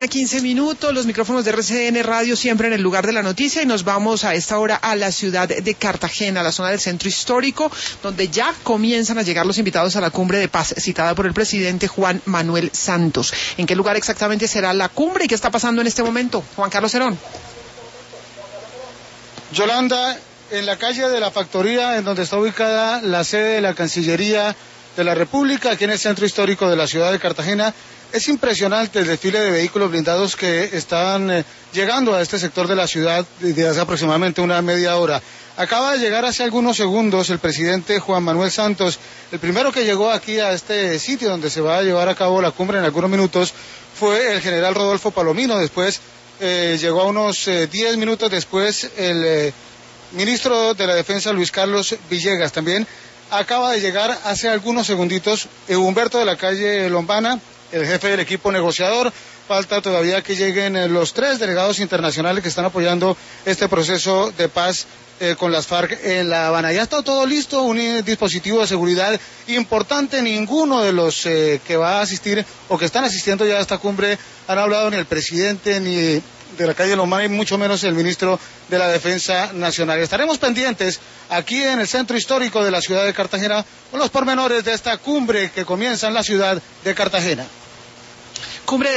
15 minutos, los micrófonos de RCN Radio siempre en el lugar de la noticia y nos vamos a esta hora a la ciudad de Cartagena, a la zona del centro histórico, donde ya comienzan a llegar los invitados a la cumbre de paz citada por el presidente Juan Manuel Santos. ¿En qué lugar exactamente será la cumbre y qué está pasando en este momento? Juan Carlos Herón. Yolanda, en la calle de la Factoría, en donde está ubicada la sede de la Cancillería de la República, aquí en el centro histórico de la ciudad de Cartagena, es impresionante el desfile de vehículos blindados que están llegando a este sector de la ciudad desde hace aproximadamente una media hora. Acaba de llegar hace algunos segundos el presidente Juan Manuel Santos. El primero que llegó aquí a este sitio donde se va a llevar a cabo la cumbre en algunos minutos fue el general Rodolfo Palomino. Después llegó a unos 10 minutos después el ministro de la Defensa Luis Carlos Villegas. También acaba de llegar hace algunos segunditos Humberto de la Calle Lombana, el jefe del equipo negociador. Falta todavía que lleguen los 3 delegados internacionales que están apoyando este proceso de paz con las FARC en La Habana. Ya está todo listo, un dispositivo de seguridad importante. Ninguno de los que va a asistir o que están asistiendo ya a esta cumbre han hablado ni el presidente ni de la calle Lombana y mucho menos el ministro de la Defensa Nacional. Estaremos pendientes aquí en el centro histórico de la ciudad de Cartagena con los pormenores de esta cumbre que comienza en la ciudad de Cartagena. Cumbre